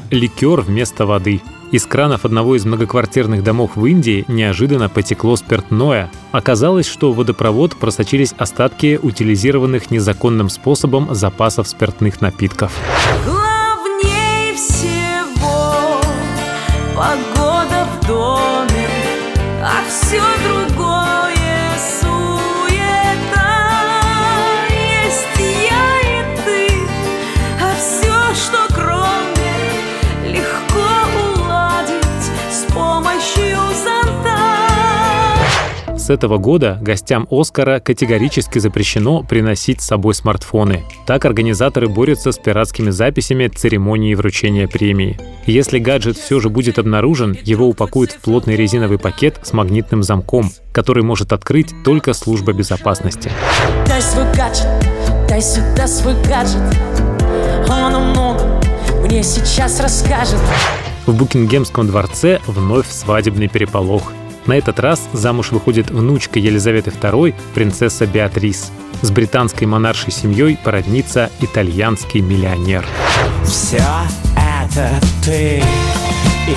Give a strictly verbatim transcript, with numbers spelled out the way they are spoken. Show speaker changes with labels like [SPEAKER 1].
[SPEAKER 1] ликер вместо воды. Из кранов одного из многоквартирных домов в Индии неожиданно потекло спиртное. Оказалось, что в водопровод просочились остатки утилизированных незаконным способом запасов спиртных напитков.
[SPEAKER 2] Главнее всего погода в доме, а все другое суета. Есть я и ты, а все, что кроме, легко уладить с помощью зонта.
[SPEAKER 1] С этого года гостям «Оскара» категорически запрещено приносить с собой смартфоны. Так организаторы борются с пиратскими записями церемонии вручения премии. Если гаджет все же будет обнаружен, его упакуют в плотный резиновый пакет с магнитным замком, который может открыть только служба безопасности.
[SPEAKER 2] Дай свой гаджет, дай сюда свой гаджет, он о многом мне сейчас расскажет.
[SPEAKER 1] В Букингемском дворце вновь свадебный переполох. На этот раз замуж выходит внучка Елизаветы второй, принцесса Беатрис. С британской монаршей семьей породнится итальянский миллионер.
[SPEAKER 3] Все это ты, и